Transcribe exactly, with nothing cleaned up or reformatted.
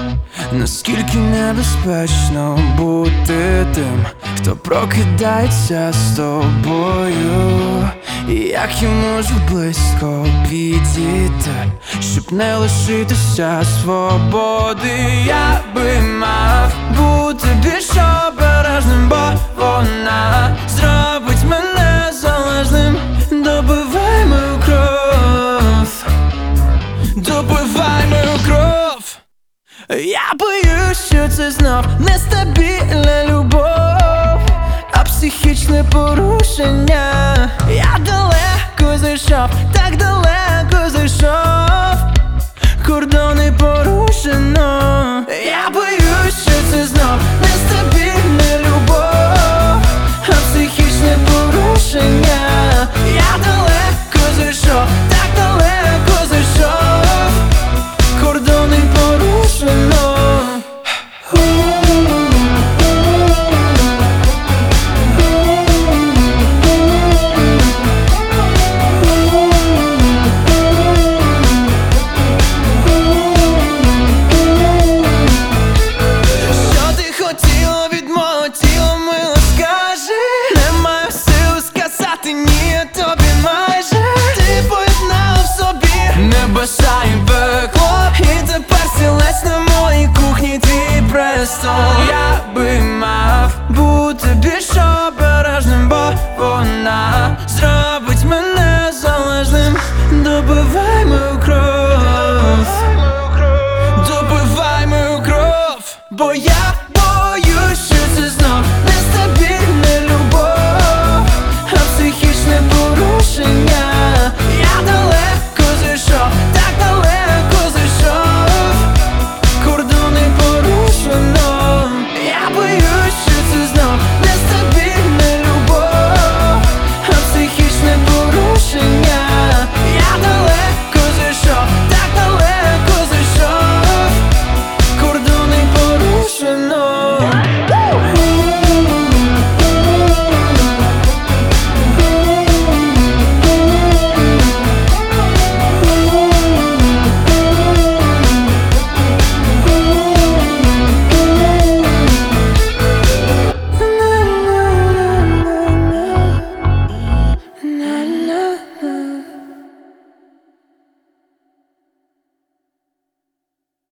Наскільки небезпечно бути тим, хто прокидається з тобою, і як я можу близько підійти, щоб не лишитися свободи. Я би мав бути більш обережним, бо вона зробить мене залежним. Добивай мою кров, добивай мою кров. Я боюсь, що це знов нестабільна любов, а психічне порушення. Я далеко зайшов, так далеко зайшов, кордони порушено. Я боюсь, що це знов нестабільна любов, а психічне порушення. Я далеко зайшов, так далеко зайшов, кордони порушено. Що ти хотіла від мого тіла, мило, скажи. Не маю сил сказати ні тобі майже. Ти поєднала в собі небеса і пекло, і тепер стілець на моїй кухні твій престол. Я би мав бути більш